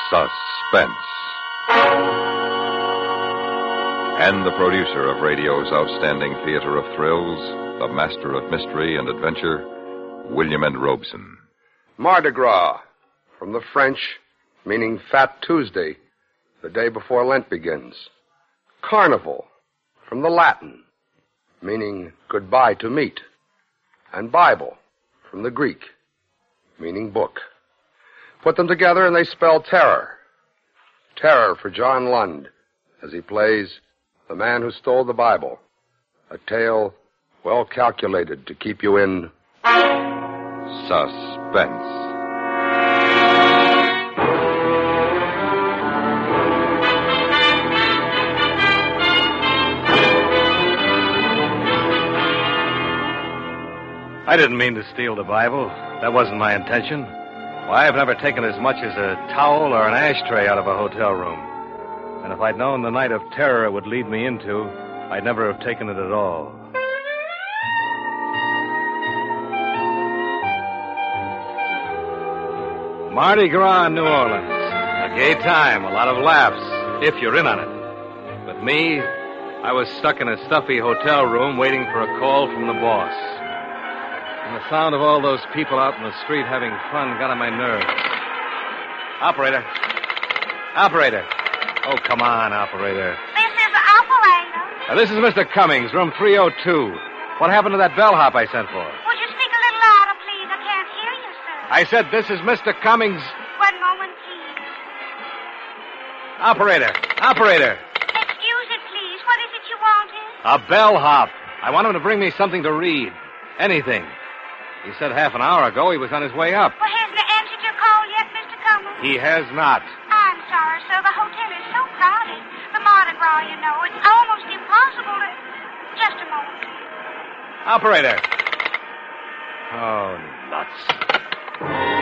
Suspense. And the producer of radio's outstanding theater of thrills, the master of mystery and adventure, William N. Robeson. Mardi Gras, from the French, meaning Fat Tuesday, the day before Lent begins. Carnival, from the Latin, meaning goodbye to meat. And Bible, from the Greek, meaning book. Put them together and they spell terror. Terror for John Lund, as he plays The Man Who Stole the Bible, a tale well calculated to keep you in suspense. I didn't mean to steal the Bible. That wasn't my intention. Why, I've never taken as much as a towel or an ashtray out of a hotel room. And if I'd known the night of terror it would lead me into, I'd never have taken it at all. Mardi Gras in New Orleans. A gay time, a lot of laughs, if you're in on it. But me, I was stuck in a stuffy hotel room waiting for a call from the boss. And the sound of all those people out in the street having fun got on my nerves. Operator. Operator. Oh, come on, operator. This is the operator. This is Mr. Cummings, room 302. What happened to that bellhop I sent for? Would you speak a little louder, please? I can't hear you, sir. I said this is Mr. Cummings. One moment, please. Operator. Operator. Excuse it, please. What is it you wanted? A bellhop. I want him to bring me something to read. Anything. He said half an hour ago he was on his way up. Well, hasn't he answered your call yet, Mr. Cummings? He has not. I'm sorry, sir. The hotel is so crowded. The Mardi Gras, you know. It's almost impossible to... Just a moment, please. Operator. Oh, nuts.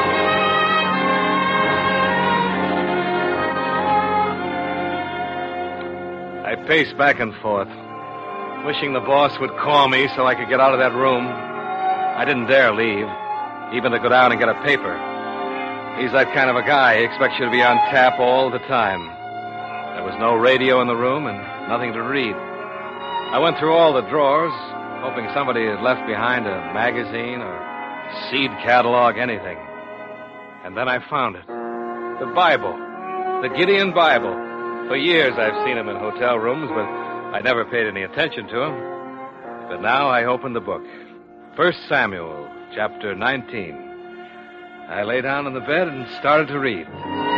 I paced back and forth, wishing the boss would call me so I could get out of that room. I didn't dare leave, even to go down and get a paper. He's that kind of a guy. He expects you to be on tap all the time. There was no radio in the room and nothing to read. I went through all the drawers, hoping somebody had left behind a magazine or seed catalog, anything. And then I found it. The Bible. The Gideon Bible. For years I've seen him in hotel rooms, but I never paid any attention to him. But now I opened the book. 1 Samuel, chapter 19. I lay down on the bed and started to read.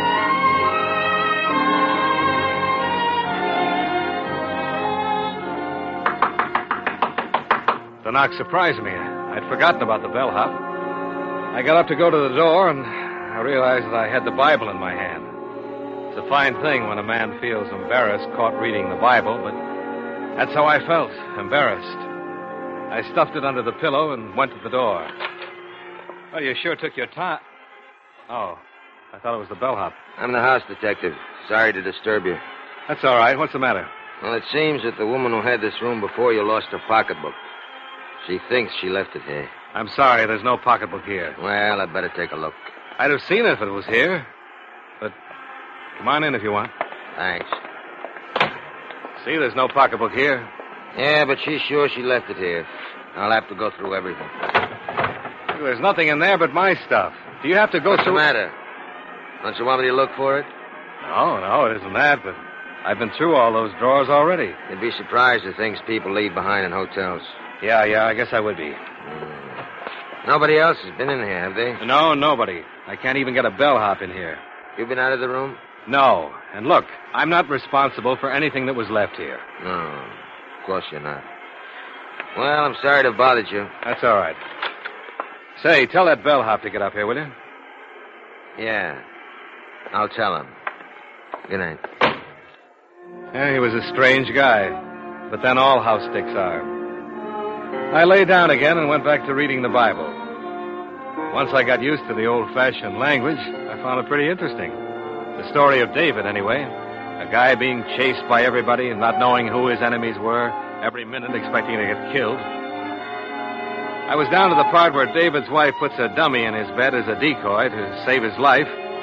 The knock surprised me. I'd forgotten about the bellhop. I got up to go to the door, and I realized that I had the Bible in my hand. It's a fine thing when a man feels embarrassed caught reading the Bible, but that's how I felt, embarrassed. I stuffed it under the pillow and went to the door. Well, you sure took your time. Oh, I thought it was the bellhop. I'm the house detective. Sorry to disturb you. That's all right. What's the matter? Well, it seems that the woman who had this room before you lost her pocketbook. She thinks she left it here. I'm sorry, there's no pocketbook here. Well, I'd better take a look. I'd have seen it if it was here. But come on in if you want. Thanks. See, there's no pocketbook here. Yeah, but she's sure she left it here. I'll have to go through everything. There's nothing in there but my stuff. Do you have to go What's through... the matter? Don't you want me to look for it? No, it isn't that, but I've been through all those drawers already. You'd be surprised at things people leave behind in hotels. Yeah, I guess I would be. Nobody else has been in here, have they? No, nobody. I can't even get a bellhop in here. You've been out of the room? No. And look, I'm not responsible for anything that was left here. No, of course you're not. Well, I'm sorry to have bothered you. That's all right. Say, tell that bellhop to get up here, will you? Yeah. I'll tell him. Good night. Yeah, he was a strange guy. But then all house sticks are. I lay down again and went back to reading the Bible. Once I got used to the old-fashioned language, I found it pretty interesting. The story of David, anyway. A guy being chased by everybody and not knowing who his enemies were, every minute expecting to get killed. I was down to the part where David's wife puts a dummy in his bed as a decoy to save his life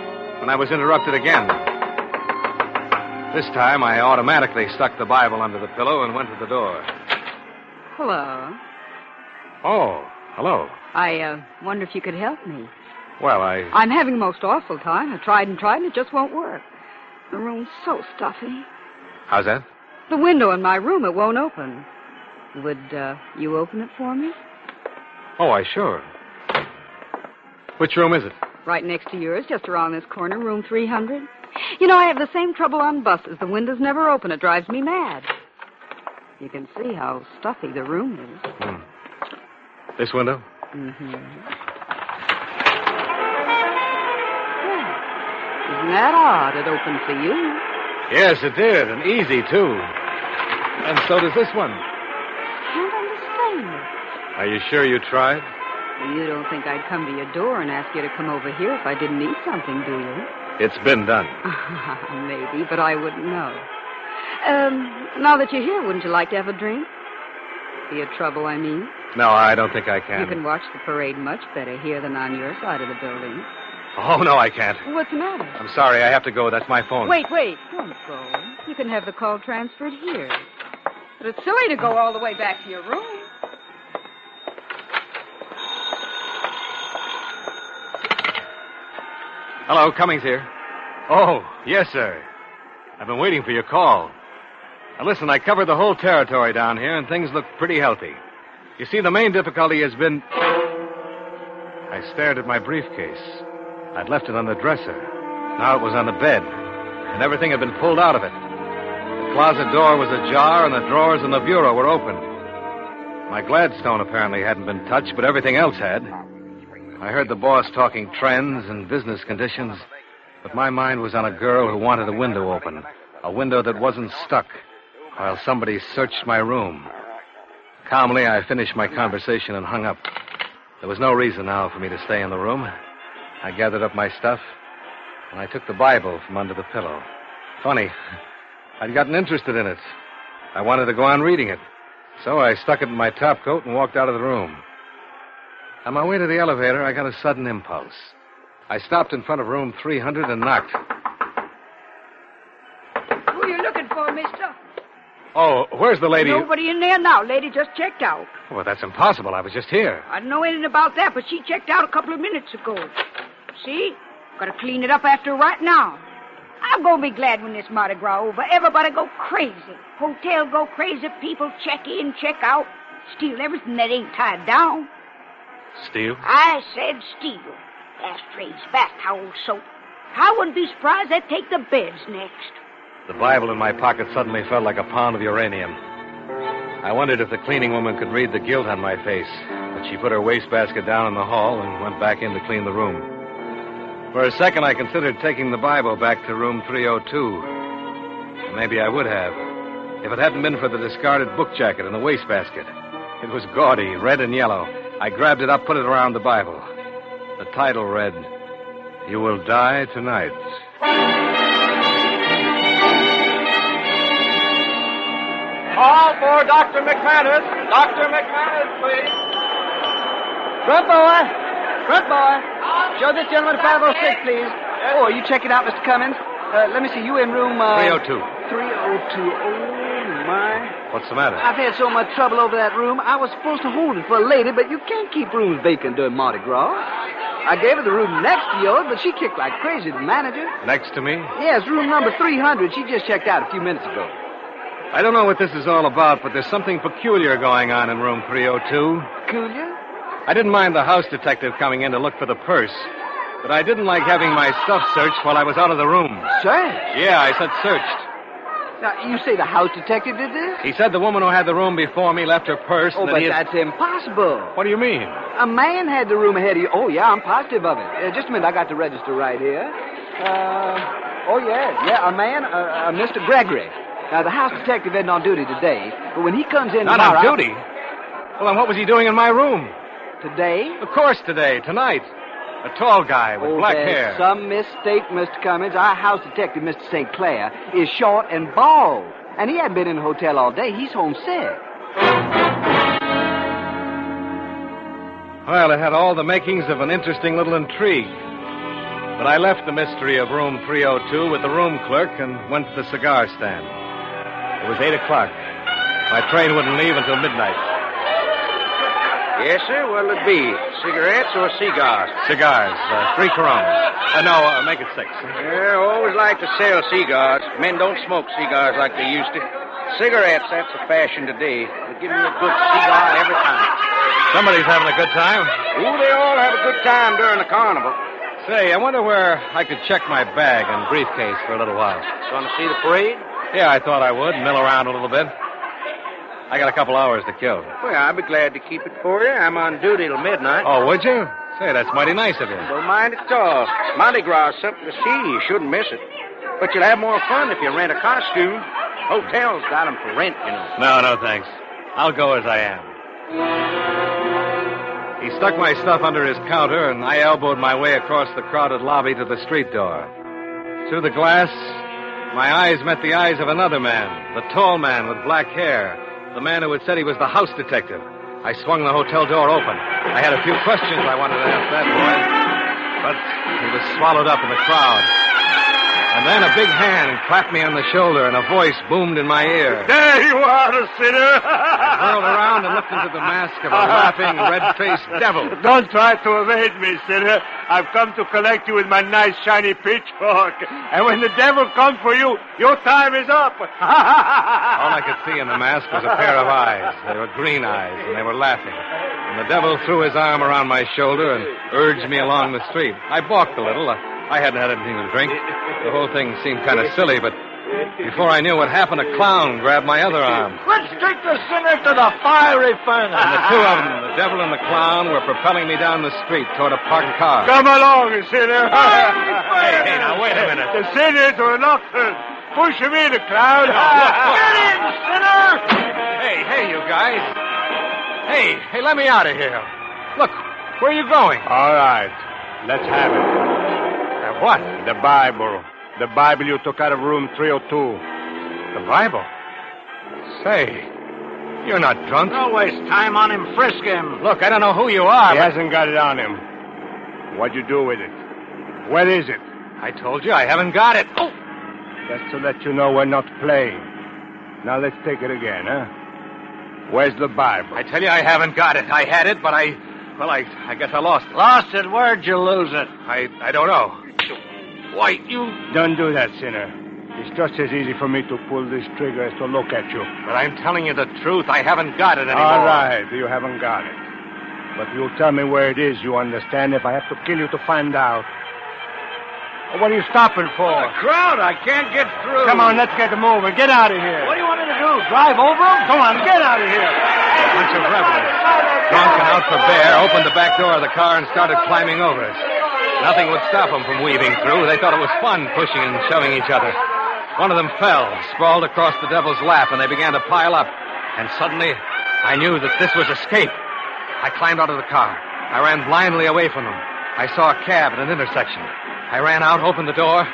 when I was interrupted again. This time, I automatically stuck the Bible under the pillow and went to the door. Hello. Oh, hello. I wonder if you could help me. Well, I'm having a most awful time. I tried and it just won't work. The room's so stuffy. How's that? The window in my room, it won't open. Would you open it for me? Oh, sure. Which room is it? Right next to yours, just around this corner, room 300. You know, I have the same trouble on buses. The windows never open. It drives me mad. You can see how stuffy the room is. This window? Mm-hmm. Yeah. Isn't that odd? It opened for you. Yes, it did, and easy, too. And so does this one. Can't understand it. Are you sure you tried? You don't think I'd come to your door and ask you to come over here if I didn't need something, do you? It's been done. Maybe, but I wouldn't know. Now that you're here, wouldn't you like to have a drink? Be a trouble, I mean. No, I don't think I can. You can watch the parade much better here than on your side of the building. Oh, no, I can't. What's the matter? I'm sorry, I have to go. That's my phone. Wait. Don't go. You can have the call transferred here. But it's silly to go all the way back to your room. Hello, Cummings here. Oh, yes, sir. I've been waiting for your call. Now, listen, I covered the whole territory down here, and things look pretty healthy. You see, the main difficulty has been... I stared at my briefcase. I'd left it on the dresser. Now it was on the bed, and everything had been pulled out of it. The closet door was ajar, and the drawers in the bureau were open. My Gladstone apparently hadn't been touched, but everything else had. I heard the boss talking trends and business conditions, but my mind was on a girl who wanted a window open, a window that wasn't stuck, while somebody searched my room. Calmly, I finished my conversation and hung up. There was no reason now for me to stay in the room. I gathered up my stuff, and I took the Bible from under the pillow. Funny, I'd gotten interested in it. I wanted to go on reading it, so I stuck it in my topcoat and walked out of the room. On my way to the elevator, I got a sudden impulse. I stopped in front of room 300 and knocked. Who are you looking for, mister? Oh, where's the lady? Nobody in there now. Lady just checked out. Well, that's impossible. I was just here. I don't know anything about that, but she checked out a couple of minutes ago. See? Got to clean it up after her right now. I'm going to be glad when this Mardi Gras over. Everybody go crazy. Hotel go crazy. People check in, check out. Steal everything that ain't tied down. Steal? I said steal. Ashtrays, bath towels, soap. I wouldn't be surprised they'd take the beds next. The Bible in my pocket suddenly felt like a pound of uranium. I wondered if the cleaning woman could read the guilt on my face, but she put her wastebasket down in the hall and went back in to clean the room. For a second, I considered taking the Bible back to room 302. Maybe I would have, if it hadn't been for the discarded book jacket in the wastebasket. It was gaudy, red and yellow. I grabbed it up, put it around the Bible. The title read, "You Will Die Tonight." Call for Dr. McManus. Dr. McManus, please. Front boy. Show this gentleman 506, please. Oh, are you checking out, Mr. Cummings? Let me see, you in room... 302. 302. Oh, my. What's the matter? I've had so much trouble over that room. I was supposed to hold it for a lady, but you can't keep rooms vacant during Mardi Gras. I gave her the room next to yours, but she kicked like crazy, the manager. Next to me? Yes, room number 300. She just checked out a few minutes ago. I don't know what this is all about, but there's something peculiar going on in room 302. Peculiar? I didn't mind the house detective coming in to look for the purse, but I didn't like having my stuff searched while I was out of the room. Searched? Yeah, I said searched. Now, you say the house detective did this? He said the woman who had the room before me left her purse. Oh, and but that that's impossible. What do you mean? A man had the room ahead of you. Oh, yeah, I'm positive of it. Just a minute, I got the register right here. A man, Mr. Gregory. Now, the house detective isn't on duty today, but when he comes in Not tomorrow... on duty? Well, then what was he doing in my room? Today? Of course today, tonight. A tall guy with black hair. Some mistake, Mr. Cummings. Our house detective, Mr. St. Clair, is short and bald. And he hadn't been in the hotel all day. He's homesick. Well, it had all the makings of an interesting little intrigue. But I left the mystery of room 302 with the room clerk and went to the cigar stand. It was 8 o'clock. My train wouldn't leave until midnight. Yes, sir. What'll it be? Cigarettes or cigars? Cigars. 3 Coronas. No, make it 6. Yeah, always like to sell cigars. Men don't smoke cigars like they used to. Cigarettes, that's the fashion today. They give me a good cigar every time. Somebody's having a good time. Ooh, they all have a good time during the carnival. Say, I wonder where I could check my bag and briefcase for a little while. Want to see the parade? Yeah, I thought I would. Mill around a little bit. I got a couple hours to kill. Well, I'll be glad to keep it for you. I'm on duty till midnight. Oh, would you? Say, that's mighty nice of you. Don't mind it at all. Mardi Gras is something to see. You shouldn't miss it. But you'll have more fun if you rent a costume. Hotels got them for rent, you know. No, thanks. I'll go as I am. He stuck my stuff under his counter, and I elbowed my way across the crowded lobby to the street door. Through the glass, my eyes met the eyes of another man, the tall man with black hair, the man who had said he was the house detective. I swung the hotel door open. I had a few questions I wanted to ask that boy, but he was swallowed up in the crowd. And then a big hand clapped me on the shoulder, and a voice boomed in my ear. There you are, sinner. I whirled around and looked into the mask of a laughing, red-faced devil. Don't try to evade me, sinner. I've come to collect you with my nice, shiny pitchfork. And when the devil comes for you, your time is up. All I could see in the mask was a pair of eyes. They were green eyes, and they were laughing. And the devil threw his arm around my shoulder and urged me along the street. I balked a little. I hadn't had anything to drink. The whole thing seemed kind of silly, but before I knew what happened, a clown grabbed my other arm. Let's take the sinner to the fiery furnace. And the two of them, the devil and the clown, were propelling me down the street toward a parked car. Come along, sinner. Hey, now, wait a minute. The sinners are knockers. Push him in, clown. Get in, sinner. Hey, you guys. Hey, let me out of here. Look, where are you going? All right. Let's have it. What? The Bible. The Bible you took out of room 302. The Bible? Say, you're not drunk. Don't waste time on him. Frisk him. Look, I don't know who you are. He hasn't got it on him. What'd you do with it? Where is it? I told you I haven't got it. Oh! Just to let you know we're not playing. Now let's take it again, huh? Where's the Bible? I tell you I haven't got it. I had it, but I guess I lost it. Lost it? Where'd you lose it? I don't know. Why, you... Don't do that, sinner. It's just as easy for me to pull this trigger as to look at you. But I'm telling you the truth. I haven't got it anymore. All right, you haven't got it. But you'll tell me where it is, you understand, if I have to kill you to find out. What are you stopping for? The crowd, I can't get through. Come on, let's get moving. Get out of here. What do you want me to do? Drive over them? Come on, get out of here. A bunch of rebels, drunk and out for bear, opened the back door of the car and started climbing over us. Nothing would stop them from weaving through. They thought it was fun pushing and shoving each other. One of them fell, sprawled across the devil's lap, and they began to pile up. And suddenly, I knew that this was escape. I climbed out of the car. I ran blindly away from them. I saw a cab at an intersection. I ran out, opened the door,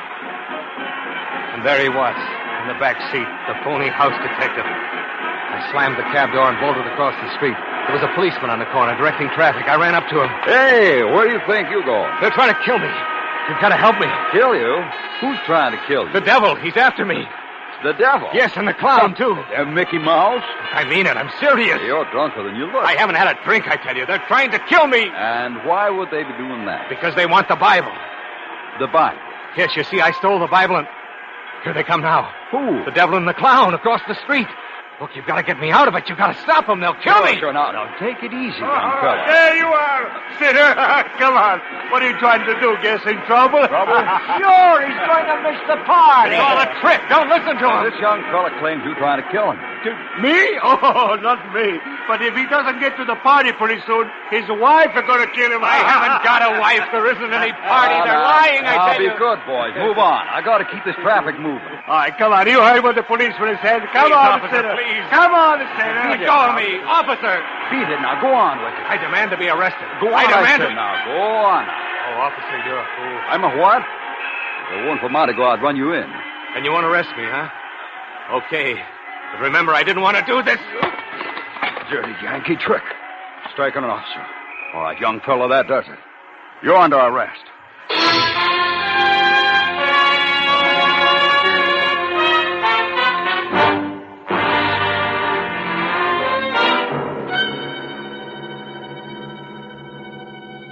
and there he was, in the back seat, the phony house detective. I slammed the cab door and bolted across the street. There was a policeman on the corner directing traffic. I ran up to him. Hey, where do you think you're going? They're trying to kill me. You've got to help me. Kill you? Who's trying to kill you? The devil. He's after me. The devil? Yes, and the clown, too. Mickey Mouse? I mean it. I'm serious. You're drunker than you look. I haven't had a drink, I tell you. They're trying to kill me. And why would they be doing that? Because they want the Bible. The Bible? Yes, you see, I stole the Bible, and here they come now. Who? The devil and the clown across the street. Look, you've got to get me out of it. You've got to stop them. They'll kill me. Sure, now, take it easy, young fella. There you are, sinner. Come on. What are you trying to do? Guess in trouble? Trouble? Sure, he's going to miss the party. It's all a trick. Don't listen to him. This young fella claims you're trying to kill him. Me? Oh, not me. But if he doesn't get to the party pretty soon, his wife is going to kill him. I haven't got a wife. There isn't any party. They're lying, I tell you. Now, be good, boys. Move on. I got to keep this traffic moving. All right, come on. You heard what the policeman said. Come Please, on, officer, sinner. please. Come on, sinner. Let go of me. Officer. Beat it now. Go on with it. I demand to be arrested. Go on, I demand said now. Go on. Oh, officer, you're a fool. I'm a what? If it weren't for Mardi Gras, I'd run you in. And you want to arrest me, huh? Okay. But remember, I didn't want to do this. Dirty Yankee trick. Striking an officer. All right, young fellow, that does it. You're under arrest.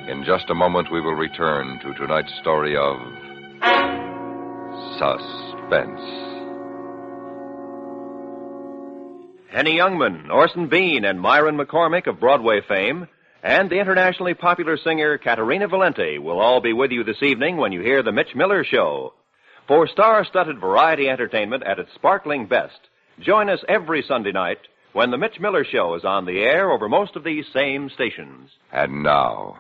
In just a moment, we will return to tonight's story of suspense. Henny Youngman, Orson Bean, and Myron McCormick of Broadway fame, and the internationally popular singer Caterina Valente will all be with you this evening when you hear The Mitch Miller Show. For star-studded variety entertainment at its sparkling best, join us every Sunday night when The Mitch Miller Show is on the air over most of these same stations. And now,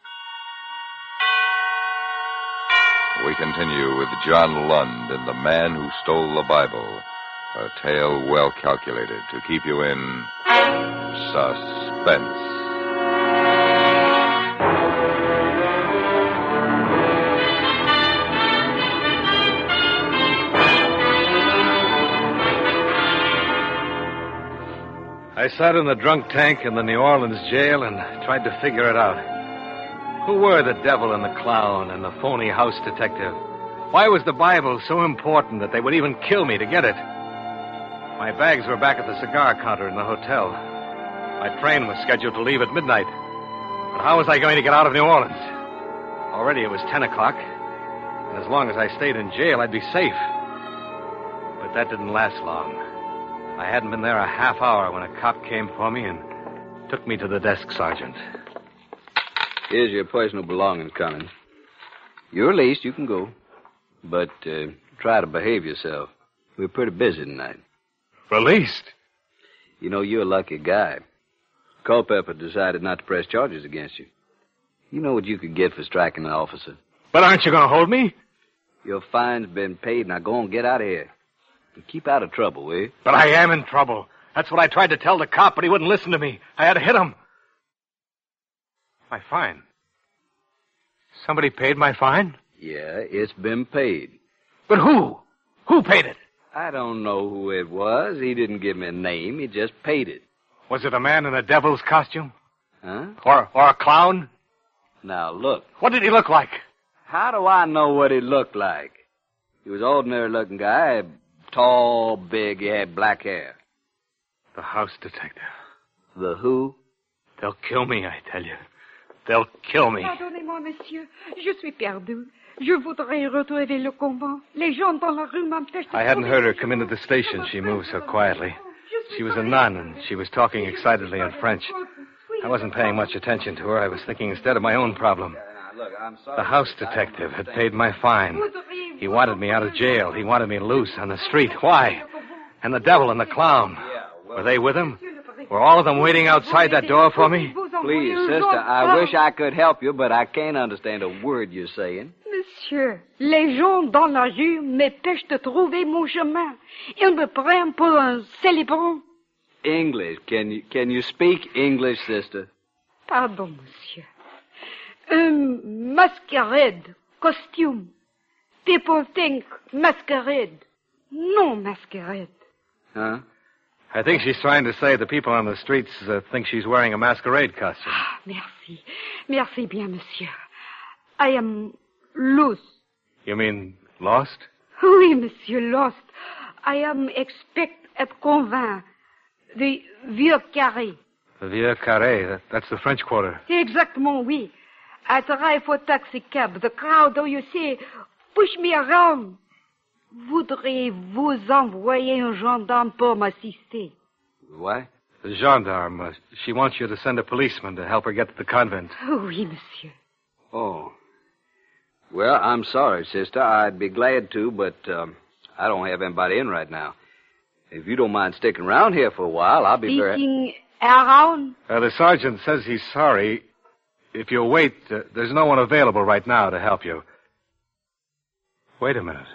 we continue with John Lund and The Man Who Stole the Bible, a tale well calculated to keep you in suspense. I sat in the drunk tank in the New Orleans jail and tried to figure it out. Who were the devil and the clown and the phony house detective? Why was the Bible so important that they would even kill me to get it? My bags were back at the cigar counter in the hotel. My train was scheduled to leave at midnight. But how was I going to get out of New Orleans? Already it was 10 o'clock, and as long as I stayed in jail, I'd be safe. But that didn't last long. I hadn't been there a half hour when a cop came for me and took me to the desk sergeant. Here's your personal belongings, Cummings. You're released. You can go. But try to behave yourself. We're pretty busy tonight. Released? You know, you're a lucky guy. Culpepper decided not to press charges against you. You know what you could get for striking an officer. But aren't you going to hold me? Your fine's been paid. Now go and get out of here. Keep out of trouble, will you? But I am in trouble. That's what I tried to tell the cop, but he wouldn't listen to me. I had to hit him. My fine. Somebody paid my fine? Yeah, it's been paid. But who? Who paid it? I don't know who it was. He didn't give me a name. He just paid it. Was it a man in a devil's costume? Huh? Or a clown? Now, look. What did he look like? How do I know what he looked like? He was an ordinary-looking guy. Tall, big, he had black hair. The house detective. The who? They'll kill me, I tell you. They'll kill me. Pardonnez-moi, monsieur. Je suis perdu. Je voudrais retrouver le convent. Les gens dans la rue m'empêchent de... I hadn't heard her come into the station. She moved so quietly. She was a nun, and she was talking excitedly in French. I wasn't paying much attention to her. I was thinking instead of my own problem. The house detective had paid my fine. He wanted me out of jail. He wanted me loose on the street. Why? And the devil and the clown. Were they with him? Were all of them waiting outside that door for me? Please, sister, I wish I could help you, but I can't understand a word you're saying. Monsieur, les gens dans la rue m'empêchent de trouver mon chemin. Ils me prennent pour un célébrant. English. Can you speak English, sister? Pardon, monsieur. Masquerade, costume. People think masquerade. No masquerade. Huh? I think she's trying to say the people on the streets think she's wearing a masquerade costume. Ah, merci. Merci bien, monsieur. I am loose. You mean lost? Oui, monsieur, lost. I am expect at convent. The Vieux Carré. The Vieux Carré, that's the French Quarter. Exactement, oui. I drive for taxi cab. The crowd, though you see, push me around. Voudriez-vous envoyer un gendarme pour m'assister? What? The gendarme. She wants you to send a policeman to help her get to the convent. Oui, monsieur. Oh. Well, I'm sorry, sister. I'd be glad to, but I don't have anybody in right now. If you don't mind sticking around here for a while, I'll be very... Sticking around? The sergeant says he's sorry. If you'll wait, there's no one available right now to help you. Wait a minute.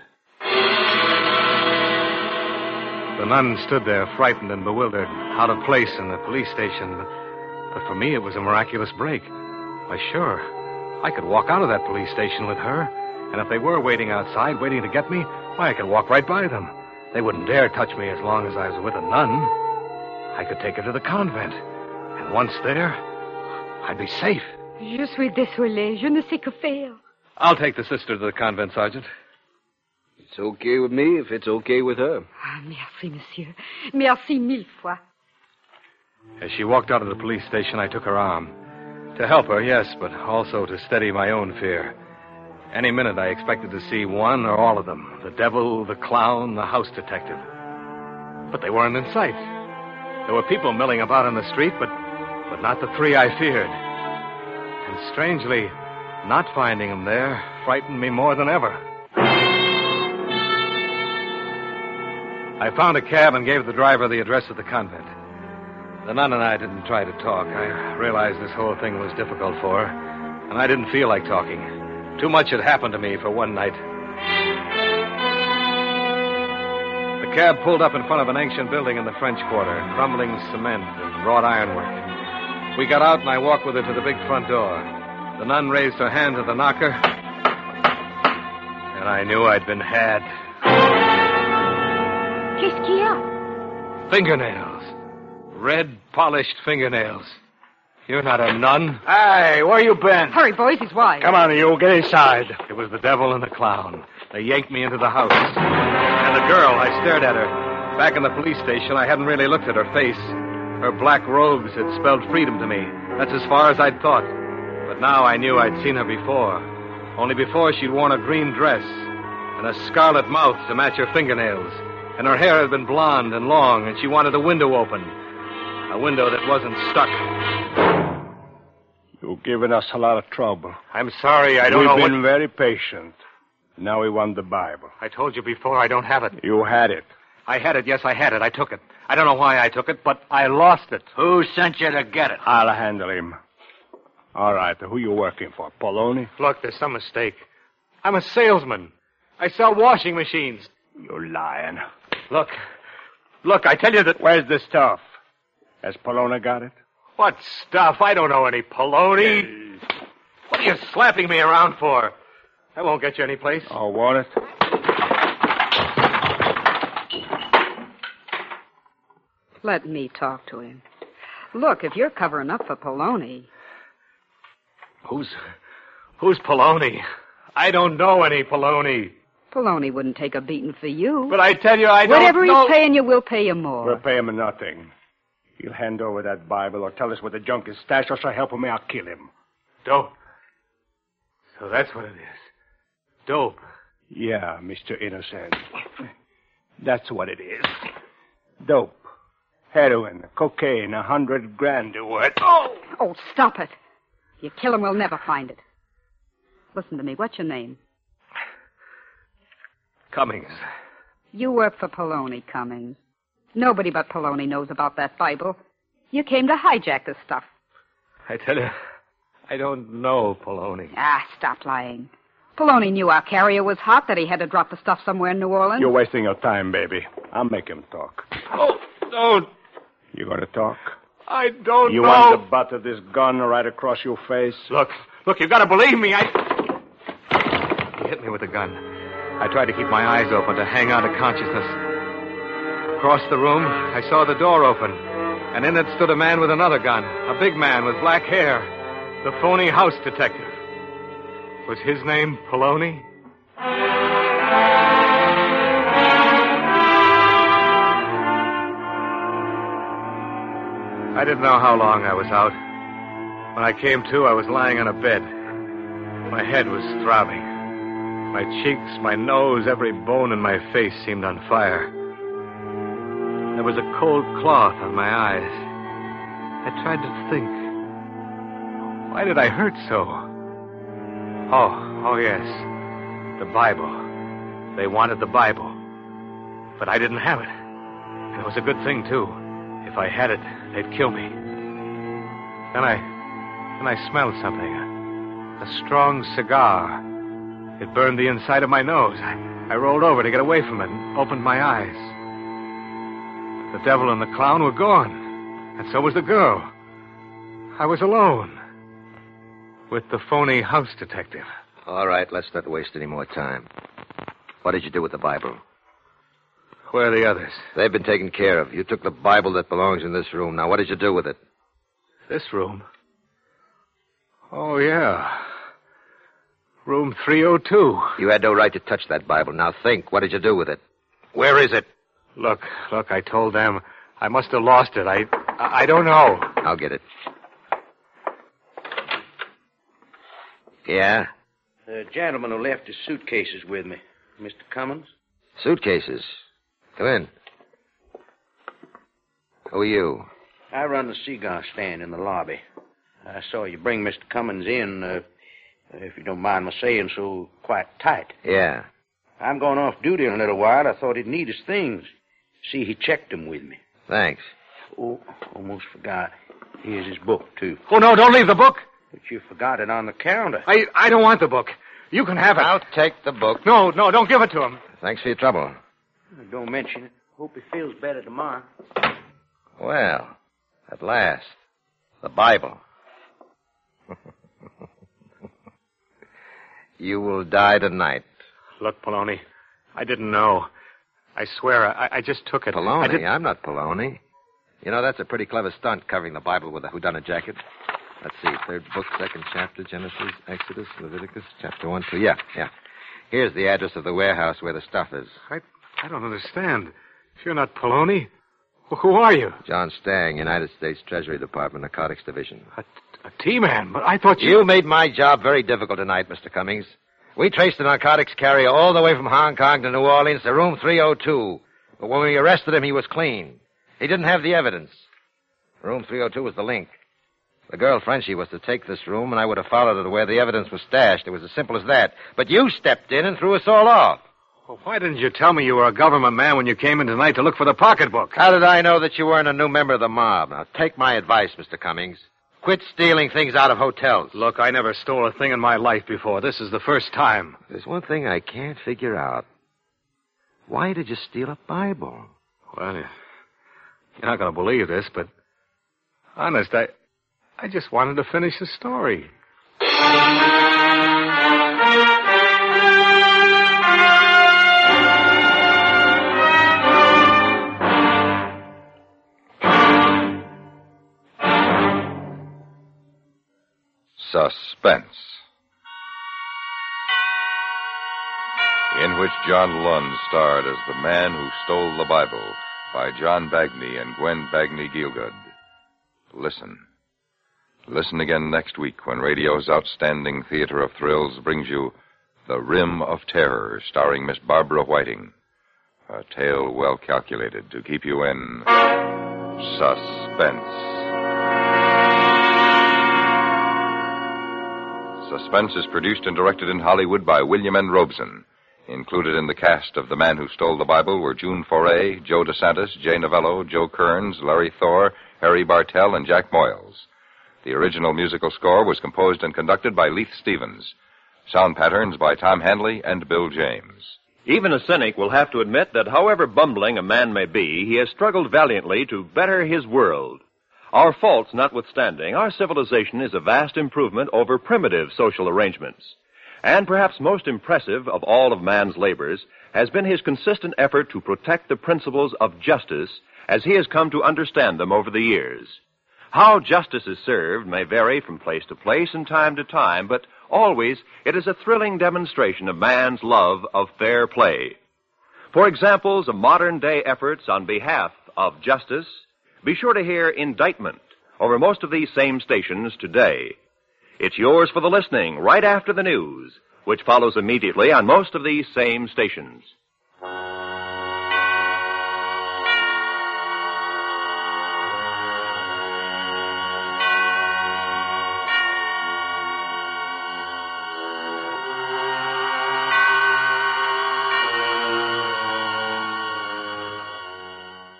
The nun stood there, frightened and bewildered, out of place in the police station. But for me, it was a miraculous break. Why, sure. I could walk out of that police station with her. And if they were waiting outside, waiting to get me, why, I could walk right by them. They wouldn't dare touch me as long as I was with a nun. I could take her to the convent. And once there, I'd be safe. Je suis désolé. Je ne sais que faire. I'll take the sister to the convent, Sergeant. It's okay with me if it's okay with her. Ah, merci, monsieur. Merci mille fois. As she walked out of the police station, I took her arm. To help her, yes, but also to steady my own fear. Any minute I expected to see one or all of them. The devil, the clown, the house detective. But they weren't in sight. There were people milling about on the street, but not the three I feared. And strangely, not finding them there frightened me more than ever. I found a cab and gave the driver the address of the convent. The nun and I didn't try to talk. I realized this whole thing was difficult for her, and I didn't feel like talking. Too much had happened to me for one night. The cab pulled up in front of an ancient building in the French Quarter, crumbling cement and wrought ironwork. We got out and I walked with her to the big front door. The nun raised her hand to the knocker, and I knew I'd been had. Qu'est-ce qu'il y a? Fingernails. Red, polished fingernails. You're not a nun. Hey, where you been? Hurry, boys, he's wise. Come on, you. Get inside. It was the devil and the clown. They yanked me into the house. And the girl, I stared at her. Back in the police station, I hadn't really looked at her face. Her black robes had spelled freedom to me. That's as far as I'd thought. But now I knew I'd seen her before. Only before she'd worn a green dress and a scarlet mouth to match her fingernails. And her hair had been blonde and long, and she wanted a window open. A window that wasn't stuck. You've given us a lot of trouble. I'm sorry, I don't know We've been very patient. Now we want the Bible. I told you before, I don't have it. You had it. I had it, yes, I had it. I took it. I don't know why I took it, but I lost it. Who sent you to get it? I'll handle him. All right, who you working for? Poloni? Look, there's some mistake. I'm a salesman. I sell washing machines. You're lying. Look, I tell you that... Where's the stuff? Has Poloni got it? What stuff? I don't know any Poloni. What are you slapping me around for? That won't get you any place. Oh, won't it? Let me talk to him. Look, if you're covering up for Poloni... Who's Poloni? I don't know any Poloni. Poloni wouldn't take a beating for you. But I tell you, I don't know... Whatever he's paying you, we'll pay you more. We'll pay him nothing. He'll hand over that Bible or tell us where the junk is stashed, or so help me, I'll kill him. Dope. So that's what it is. Dope. Yeah, Mr. Innocent. That's what it is. Dope. Heroin, cocaine, $100,000 worth. Oh, stop it. If you kill him, we'll never find it. Listen to me. What's your name? Cummings. You work for Poloni, Cummings. Nobody but Poloni knows about that Bible. You came to hijack the stuff. I tell you, I don't know Poloni. Ah, stop lying. Poloni knew our carrier was hot, that he had to drop the stuff somewhere in New Orleans. You're wasting your time, baby. I'll make him talk. Oh, don't. You gonna talk? I don't know. You want the butt of this gun right across your face? Look, you've got to believe me. He hit me with the gun. I tried to keep my eyes open, to hang on to consciousness. Across the room, I saw the door open, and in it stood a man with another gun, a big man with black hair, the phony house detective. Was his name Poloni? I didn't know how long I was out. When I came to, I was lying on a bed. My head was throbbing. My cheeks, my nose, every bone in my face seemed on fire. There was a cold cloth on my eyes. I tried to think. Why did I hurt so? Oh, yes. The Bible. They wanted the Bible. But I didn't have it. And it was a good thing, too. If I had it, they'd kill me. Then I smelled something. A strong cigar. It burned the inside of my nose. I rolled over to get away from it and opened my eyes. The devil and the clown were gone. And so was the girl. I was alone. With the phony house detective. All right, let's not waste any more time. What did you do with the Bible? Where are the others? They've been taken care of. You took the Bible that belongs in this room. Now, what did you do with it? This room? Oh, yeah. Room 302. You had no right to touch that Bible. Now think, what did you do with it? Where is it? Look, I told them I must have lost it. I don't know. I'll get it. Yeah? The gentleman who left his suitcases with me. Mr. Cummins? Suitcases. Come in. Who are you? I run the cigar stand in the lobby. I saw you bring Mr. Cummins in, if you don't mind my saying so, quite tight. Yeah. I'm going off duty in a little while. I thought he'd need his things. See, he checked them with me. Thanks. Oh, almost forgot. Here's his book, too. Oh, no, don't leave the book. But you forgot it on the counter. I don't want the book. You can have it. I'll take the book. No, don't give it to him. Thanks for your trouble. Don't mention it. Hope he feels better tomorrow. Well, at last, the Bible. You will die tonight. Look, Poloni, I didn't know. I swear, I just took it. Poloni? I'm not Poloni. You know, that's a pretty clever stunt, covering the Bible with a whodunit jacket. Let's see, 3rd book, 2nd chapter, Genesis, Exodus, Leviticus, chapter 1, 2. Yeah. Here's the address of the warehouse where the stuff is. I don't understand. If you're not Poloni, well, who are you? John Stang, United States Treasury Department, Narcotics Division. A T-man, but I thought you... You made my job very difficult tonight, Mr. Cummings. We traced the narcotics carrier all the way from Hong Kong to New Orleans to room 302. But when we arrested him, he was clean. He didn't have the evidence. Room 302 was the link. The girl Frenchie was to take this room, and I would have followed her to where the evidence was stashed. It was as simple as that. But you stepped in and threw us all off. Well, why didn't you tell me you were a government man when you came in tonight to look for the pocketbook? How did I know that you weren't a new member of the mob? Now, take my advice, Mr. Cummings. Quit stealing things out of hotels. Look, I never stole a thing in my life before. This is the first time. There's one thing I can't figure out. Why did you steal a Bible? Well, you're not going to believe this, but honest, I just wanted to finish the story. Suspense. In which John Lund starred as The Man Who Stole the Bible by John Bagney and Gwen Bagney-Gielgud. Listen. Listen again next week when radio's outstanding theater of thrills brings you The Rim of Terror, starring Miss Barbara Whiting. A tale well calculated to keep you in suspense. Suspense is produced and directed in Hollywood by William N. Robeson. Included in the cast of The Man Who Stole the Bible were June Foray, Joe DeSantis, Jay Novello, Joe Kearns, Larry Thor, Harry Bartell, and Jack Moyles. The original musical score was composed and conducted by Leith Stevens. Sound patterns by Tom Hanley and Bill James. Even a cynic will have to admit that however bumbling a man may be, he has struggled valiantly to better his world. Our faults notwithstanding, our civilization is a vast improvement over primitive social arrangements. And perhaps most impressive of all of man's labors has been his consistent effort to protect the principles of justice as he has come to understand them over the years. How justice is served may vary from place to place and time to time, but always it is a thrilling demonstration of man's love of fair play. For examples of modern-day efforts on behalf of justice, be sure to hear Indictment over most of these same stations today. It's yours for the listening right after the news, which follows immediately on most of these same stations.